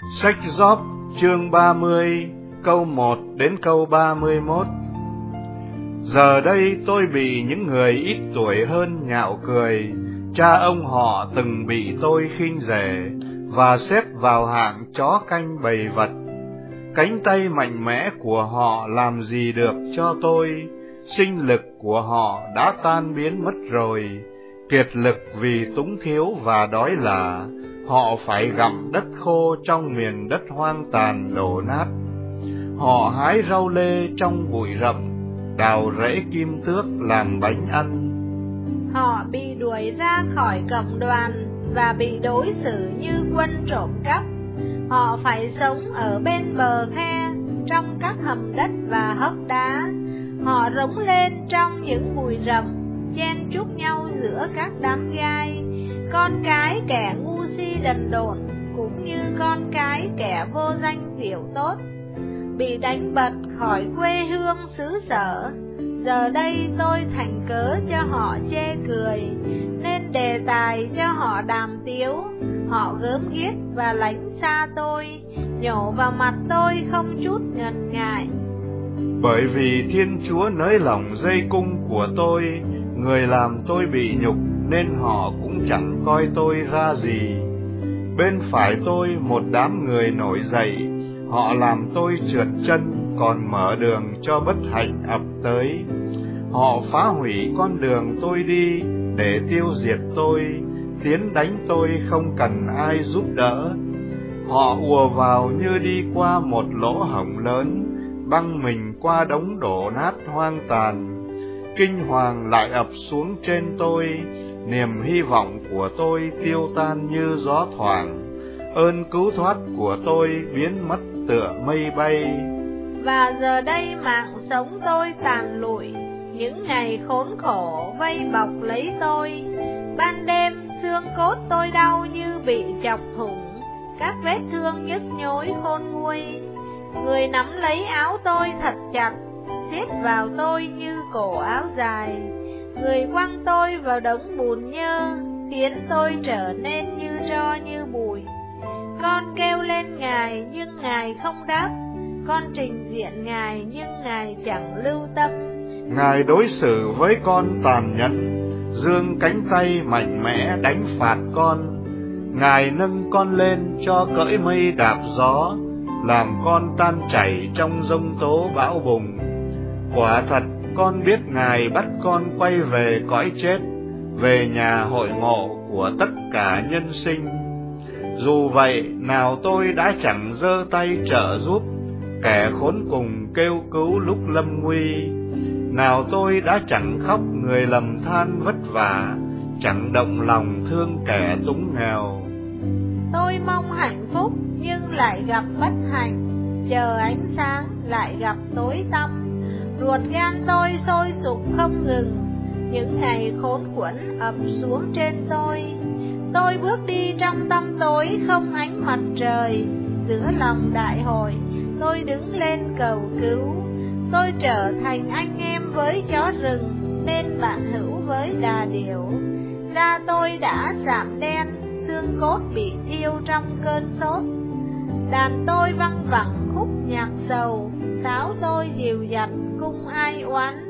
Sách Gióp chương 30 câu 1 đến câu 31. Giờ đây tôi bị những người ít tuổi hơn nhạo cười, cha ông họ từng bị tôi khinh rẻ và xếp vào hạng chó canh bầy vật. Cánh tay mạnh mẽ của họ làm gì được cho tôi, sinh lực của họ đã tan biến mất rồi, kiệt lực vì túng thiếu và đói lả. Họ phải gặm đất khô trong miền đất hoang tàn đổ nát. Họ hái rau lê trong bụi rậm, đào rễ kim tước làm bánh ăn. Họ bị đuổi ra khỏi cộng đoàn và bị đối xử như quân trộm cắp. Họ phải sống ở bên bờ khe, trong các hầm đất và hốc đá. Họ rống lên trong những bụi rậm, chen chúc nhau giữa các đám gai. Con cái kẻ ngu si đần độn, cũng như con cái kẻ vô danh tiểu tốt, bị đánh bật khỏi quê hương xứ sở. Giờ đây tôi thành cớ cho họ chê cười, nên đề tài cho họ đàm tiếu. Họ gớm ghiếc và lánh xa tôi, nhổ vào mặt tôi không chút ngần ngại. Bởi vì Thiên Chúa nới lỏng dây cung của tôi, người làm tôi bị nhục, nên họ cũng chẳng coi tôi ra gì. Bên phải tôi một đám người nổi dậy, họ làm tôi trượt chân, còn mở đường cho bất hạnh ập tới. Họ phá hủy con đường tôi đi để tiêu diệt tôi, tiến đánh tôi không cần ai giúp đỡ. Họ ùa vào như đi qua một lỗ hổng lớn, băng mình qua đống đổ nát hoang tàn. Kinh hoàng lại ập xuống trên tôi, niềm hy vọng của tôi tiêu tan như gió thoảng, ơn cứu thoát của tôi biến mất tựa mây bay. Và giờ đây mạng sống tôi tàn lụi, những ngày khốn khổ vây bọc lấy tôi. Ban đêm xương cốt tôi đau như bị chọc thủng, các vết thương nhức nhối khôn nguôi. Người nắm lấy áo tôi thật chặt, siết vào tôi như cổ áo dài. Người quăng tôi vào đống bùn nhơ, khiến tôi trở nên như tro như bụi. Con kêu lên Ngài nhưng Ngài không đáp, con trình diện Ngài nhưng Ngài chẳng lưu tâm. Ngài đối xử với con tàn nhẫn, giương cánh tay mạnh mẽ đánh phạt con. Ngài nâng con lên cho cỡi mây đạp gió, làm con tan chảy trong giông tố bão bùng. Quả thật con biết Ngài bắt con quay về cõi chết, về nhà hội ngộ của tất cả nhân sinh. Dù vậy, nào tôi đã chẳng giơ tay trợ giúp kẻ khốn cùng kêu cứu lúc lâm nguy. Nào tôi đã chẳng khóc người lầm than vất vả, chẳng động lòng thương kẻ túng nghèo. Tôi mong hạnh phúc nhưng lại gặp bất hạnh, chờ ánh sáng lại gặp tối tăm. Ruột gan tôi sôi sục không ngừng, những ngày khốn quẫn ập xuống trên tôi. Tôi bước đi trong tăm tối không ánh mặt trời, giữa lòng đại hội tôi đứng lên cầu cứu. Tôi trở thành anh em với chó rừng, nên bạn hữu với đà điểu. Da tôi đã giảm đen, xương cốt bị thiêu trong cơn sốt. Đàn tôi văng vẳng khúc nhạc sầu, sáo tôi dìu dặt cung ai oán.